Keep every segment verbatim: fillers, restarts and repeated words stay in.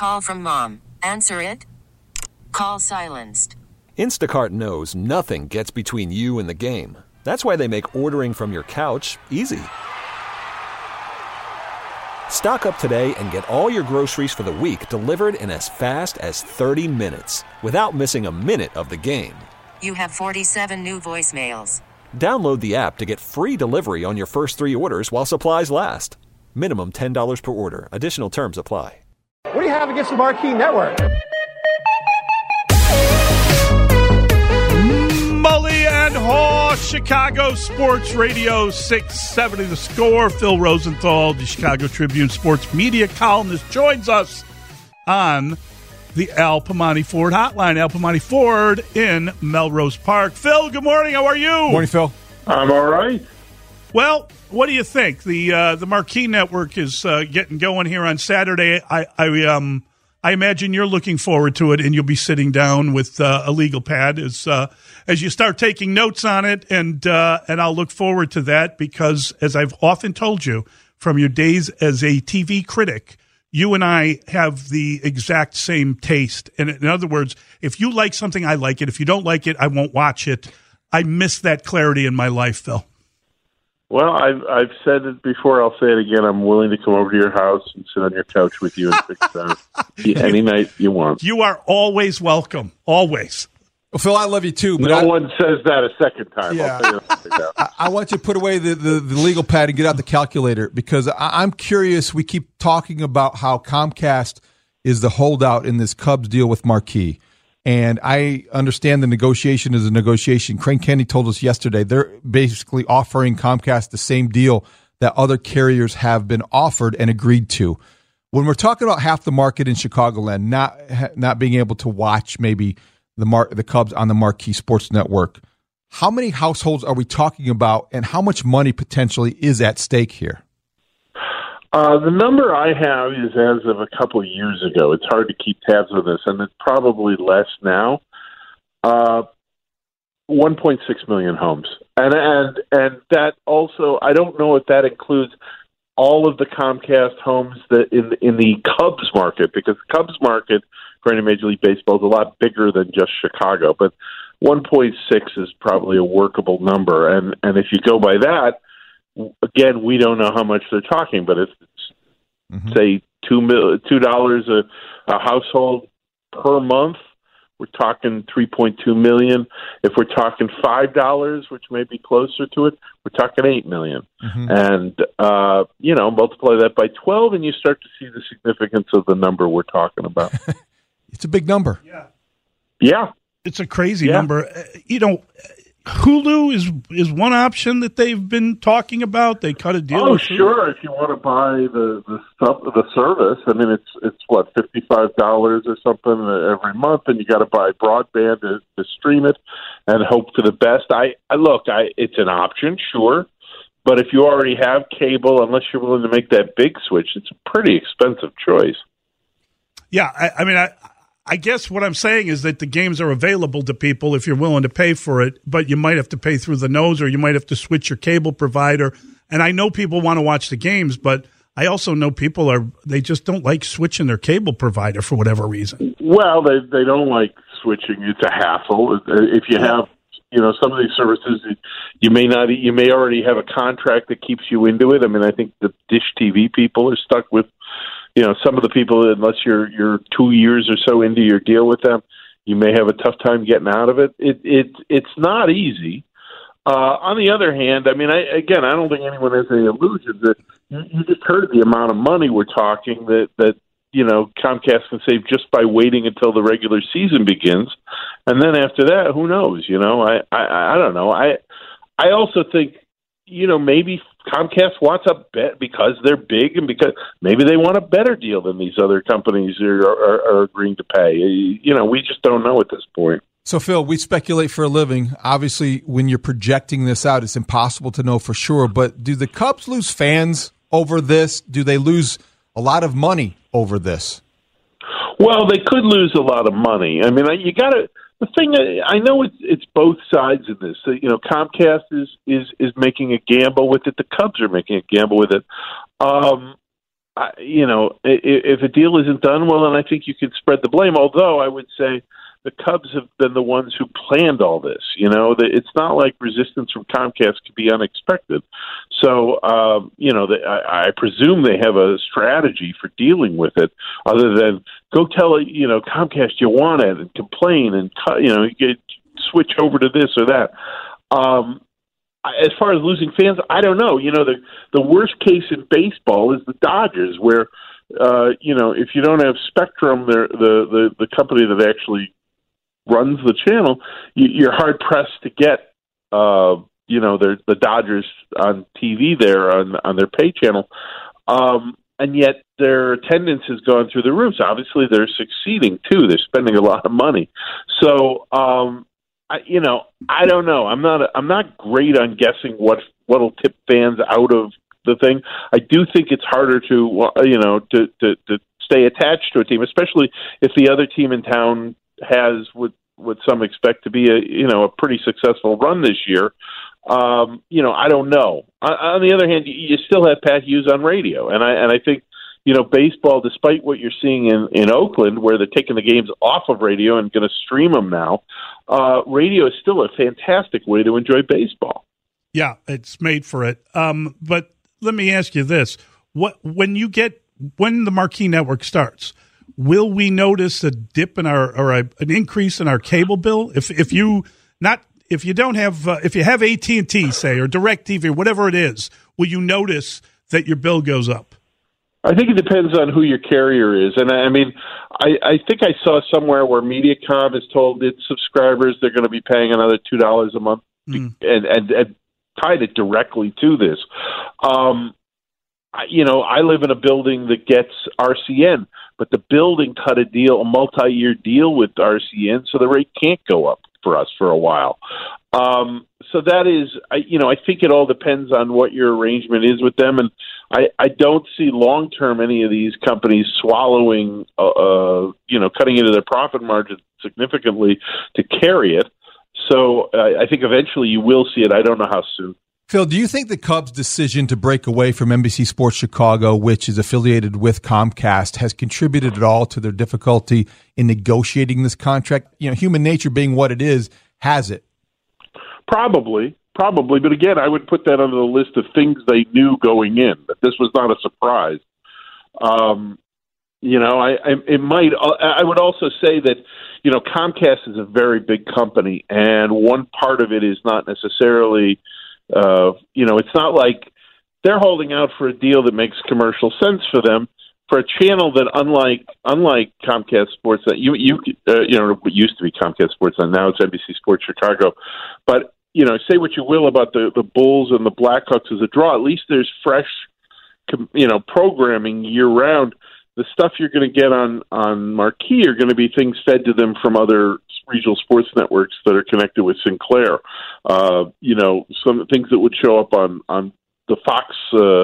call from mom. Answer it. Call silenced. Instacart knows nothing gets between you and the game. That's why they make ordering from your couch easy. Stock up today and get all your groceries for the week delivered in as fast as thirty minutes without missing a minute of the game. You have forty-seven new voicemails. Download the app to get free delivery on your first three orders while supplies last. Minimum ten dollars per order. Additional terms apply. What do you have against the Marquee Network? Mully and Haw, Chicago Sports Radio six seventy The Score. Phil Rosenthal, the Chicago Tribune sports media columnist, joins us on the Al Piemonte Ford hotline. Al Piemonte Ford in Melrose Park. Phil, good morning. How are you? Morning, Phil. I'm all right. Well, what do you think? The uh, the Marquee Network is uh, getting going here on Saturday. I, I um I imagine you're looking forward to it, and you'll be sitting down with uh, a legal pad as uh, as you start taking notes on it, and uh, and I'll look forward to that because, as I've often told you, from your days as a T V critic, you and I have the exact same taste. And in other words, if you like something, I like it. If you don't like it, I won't watch it. I miss that clarity in my life, Phil. Well, I've I've said it before. I'll say it again. I'm willing to come over to your house and sit on your couch with you and fix that any night you want. You are always welcome. Always. Well, Phil, I love you too. But no I, one says that a second time. Yeah. I'll tell you that right now. I, I want you to put away the, the, the legal pad and get out the calculator because I, I'm curious. We keep talking about how Comcast is the holdout in this Cubs deal with Marquee. And I understand the negotiation is a negotiation. Crane Kennedy told us yesterday they're basically offering Comcast the same deal that other carriers have been offered and agreed to. When we're talking about half the market in Chicagoland not not being able to watch maybe the Mar- the Cubs on the Marquee Sports Network, how many households are we talking about, and how much money potentially is at stake here? Uh, the number I have is as of a couple of years ago. It's hard to keep tabs on this, and it's probably less now. Uh, one point six million homes, and and and that also, I don't know if that includes all of the Comcast homes that in in the Cubs market, because the Cubs market, according to Major League Baseball, is a lot bigger than just Chicago. But one point six is probably a workable number, and and if you go by that. Again, we don't know how much they're talking, but if it's, mm-hmm. say, two mil, two dollars a, a household per month, we're talking three point two million. If we're talking five dollars, which may be closer to it, we're talking eight million. Mm-hmm. And uh, you know, multiply that by twelve, and you start to see the significance of the number we're talking about. It's a big number. Yeah, yeah, it's a crazy yeah. number. Uh, you know. Hulu is is one option that they've been talking about. They cut a deal. Oh, with sure. If you want to buy the the stuff, the service, I mean, it's it's what fifty five dollars or something every month, and you got to buy broadband to, to stream it and hope for the best. I, I look, I it's an option, sure, but if you already have cable, unless you're willing to make that big switch, it's a pretty expensive choice. Yeah, I, I mean, I. I guess what I'm saying is that the games are available to people if you're willing to pay for it, but you might have to pay through the nose or you might have to switch your cable provider. And I know people want to watch the games, but I also know people are they just don't like switching their cable provider for whatever reason. Well, they they don't like switching. It's a hassle. If you have, you know, some of these services, you may not, you may already have a contract that keeps you into it. I mean, I think the Dish T V people are stuck with. You know, some of the people, unless you're you're two years or so into your deal with them, you may have a tough time getting out of it. It it it's not easy. Uh, on the other hand, I mean, I, again, I don't think anyone has any illusions that you, you just heard the amount of money we're talking that that you know Comcast can save just by waiting until the regular season begins, and then after that, who knows? You know, I I, I don't know. I I also think you know maybe. Comcast wants a bet because they're big and because maybe they want a better deal than these other companies are, are, are agreeing to pay. You know, we just don't know at this point. So, Phil, we speculate for a living. Obviously, when you're projecting this out, it's impossible to know for sure. But do the Cubs lose fans over this? Do they lose a lot of money over this? Well, they could lose a lot of money. I mean, you got to. The thing, I know it's it's both sides of this. So, you know, Comcast is, is, is making a gamble with it. The Cubs are making a gamble with it. Um, I, you know, if, if a deal isn't done, well, then I think you can spread the blame. Although I would say the Cubs have been the ones who planned all this. You know, it's not like resistance from Comcast could be unexpected. So, um, you know, the, I, I presume they have a strategy for dealing with it, other than go tell you know Comcast you want it and complain and you know you switch over to this or that. Um, as far as losing fans, I don't know. You know, the the worst case in baseball is the Dodgers, where uh, you know if you don't have Spectrum, the the the company that actually runs the channel, you're hard pressed to get, uh, you know, the Dodgers on T V there on on their pay channel, um, and yet their attendance has gone through the roof. So obviously, they're succeeding too. They're spending a lot of money. So, um, I, you know, I don't know. I'm not. I'm not great on guessing what what'll tip fans out of the thing. I do think it's harder to, you know, to to, to stay attached to a team, especially if the other team in town has what what some expect to be a you know a pretty successful run this year. Um, you know, I don't know. On, on the other hand, you, you still have Pat Hughes on radio, and I and I think you know baseball, despite what you're seeing in, in Oakland, where they're taking the games off of radio and going to stream them now, uh, radio is still a fantastic way to enjoy baseball. Yeah, it's made for it. Um, but let me ask you this: what when you get when the Marquee Network starts? Will we notice a dip in our or a, an increase in our cable bill if if you not if you don't have uh, if you have A T and T say or DirecTV or whatever it is, will you notice that your bill goes up? I think it depends on who your carrier is, and I mean, I, I think I saw somewhere where MediaCom has told its subscribers they're going to be paying another two dollars a month, mm. and, and and tied it directly to this. Um, you know, I live in a building that gets R C N. But the building cut a deal, a multi-year deal with R C N, so the rate can't go up for us for a while. Um, so that is, I, you know, I think it all depends on what your arrangement is with them, and I, I don't see long-term any of these companies swallowing, uh, uh, you know, cutting into their profit margin significantly to carry it. So uh, I think eventually you will see it. I don't know how soon. Phil, do you think the Cubs' decision to break away from N B C Sports Chicago, which is affiliated with Comcast, has contributed at all to their difficulty in negotiating this contract? You know, human nature being what it is, has it? Probably, probably. But again, I would put that on the list of things they knew going in, that this was not a surprise. Um, you know, I, I it might. I would also say that, you know, Comcast is a very big company, and one part of it is not necessarily. Uh, you know, it's not like they're holding out for a deal that makes commercial sense for them for a channel that, unlike unlike Comcast Sportsnet, you you uh, you know it used to be Comcast Sportsnet, now it's N B C Sports Chicago. But you know, say what you will about the the Bulls and the Blackhawks as a draw, at least there's fresh, you know, programming year round. The stuff you're going to get on on Marquee are going to be things fed to them from other regional sports networks that are connected with Sinclair. Uh, you know, some things that would show up on on the Fox uh,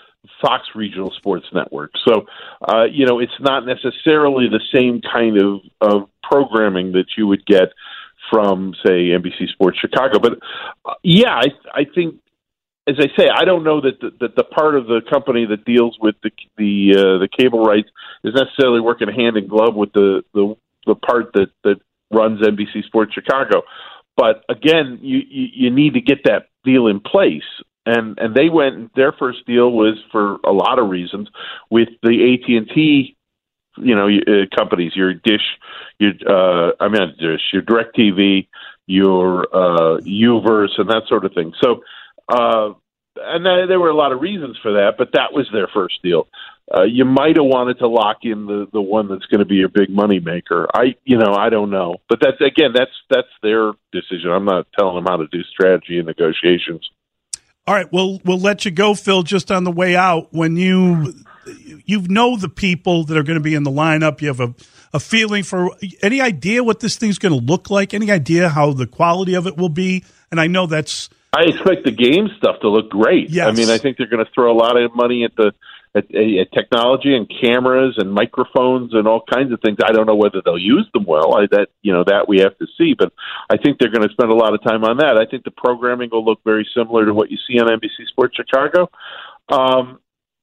Fox regional sports network. So, uh, you know, it's not necessarily the same kind of, of programming that you would get from, say, N B C Sports Chicago. But uh, yeah, I I think. As I say, I don't know that the, that the part of the company that deals with the the, uh, the cable rights is necessarily working hand in glove with the, the, the part that, that runs N B C Sports Chicago. But again, you, you, you need to get that deal in place. And and they went. Their first deal was for a lot of reasons with the A T and T, you know, uh, companies. Your Dish, your uh, I mean Dish, your DirecTV, your uh, Uverse, and that sort of thing. So. Uh, and th- there were a lot of reasons for that, but that was their first deal. Uh, you might have wanted to lock in the, the one that's going to be your big money maker. I, you know, I don't know, but that's again, that's that's their decision. I'm not telling them how to do strategy and negotiations. All right, we'll we'll let you go, Phil. Just on the way out, when you you know the people that are going to be in the lineup, you have a a feeling for any idea what this thing's going to look like, any idea how the quality of it will be, and I know that's. I expect the game stuff to look great. Yes. I mean, I think they're going to throw a lot of money at the at, at technology and cameras and microphones and all kinds of things. I don't know whether they'll use them well. I, that you know that we have to see, but I think they're going to spend a lot of time on that. I think the programming will look very similar to what you see on N B C Sports Chicago. Um,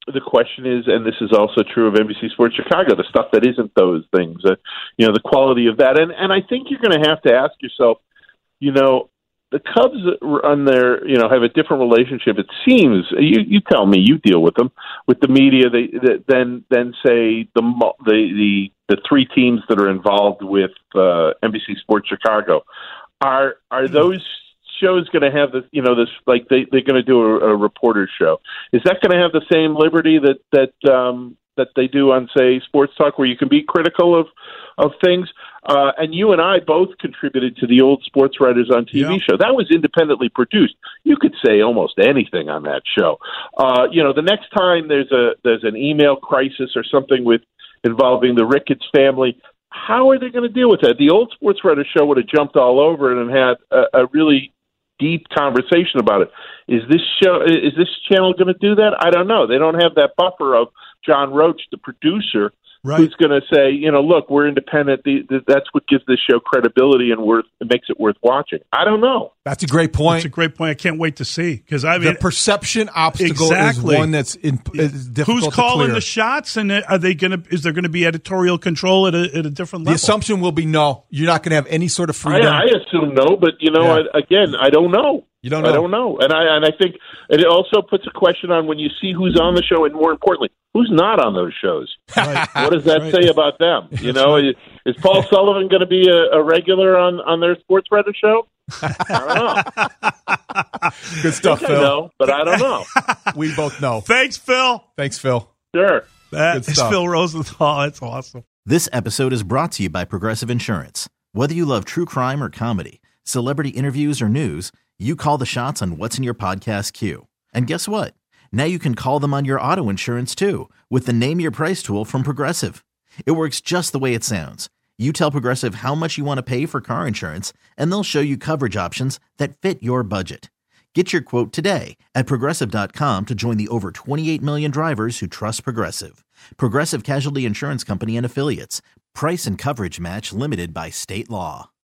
the question is, and this is also true of N B C Sports Chicago, the stuff that isn't those things, uh, you know, the quality of that. And, and I think you're going to have to ask yourself, you know, the Cubs run their, you know, have a different relationship. It seems, you, you tell me, you deal with them, with the media, they, they, than, than say the, the, the, the three teams that are involved with uh, N B C Sports Chicago. Are, are those shows going to have this, you know, this, like they, they're going to do a, a reporter show? Is that going to have the same liberty that, that, um, that they do on, say, Sports Talk, where you can be critical of, of things? Uh, and you and I both contributed to the Old Sports Writers on T V yeah. show. That was independently produced. You could say almost anything on that show. Uh, you know, the next time there's a, there's an email crisis or something with involving the Ricketts family, how are they going to deal with that? The Old Sports Writers show would have jumped all over it and had a, a really deep conversation about it. Is this show, is this channel going to do that? I don't know. They don't have that buffer of John Roach, the producer, right, who's going to say, you know, look, we're independent. The, the, that's what gives this show credibility and worth. It makes it worth watching. I don't know. That's a great point. That's a great point. I can't wait to see, because I mean, the perception obstacle exactly. is one that's in, is difficult Who's calling to clear. the shots, and are they going to? Is there going to be editorial control at a, at a different level? The assumption will be no. You're not going to have any sort of freedom. I, I assume no, but you know, yeah. I, again, I don't know. You don't know. I don't know, and I and I think it also puts a question on when you see who's on the show, and more importantly, who's not on those shows. Right. What does that right. say about them? You know, right. is Paul Sullivan going to be a, a regular on, on their Sports Writer show? I don't know. Good stuff, I Phil. I know, but I don't know. We both know. Thanks, Phil. Thanks, Phil. Sure. That is Phil Rosenthal. That's awesome. This episode is brought to you by Progressive Insurance. Whether you love true crime or comedy, celebrity interviews or news, you call the shots on what's in your podcast queue. And guess what? Now you can call them on your auto insurance too, with the Name Your Price tool from Progressive. It works just the way it sounds. You tell Progressive how much you want to pay for car insurance, and they'll show you coverage options that fit your budget. Get your quote today at Progressive dot com to join the over twenty-eight million drivers who trust Progressive. Progressive Casualty Insurance Company and Affiliates. Price and coverage match limited by state law.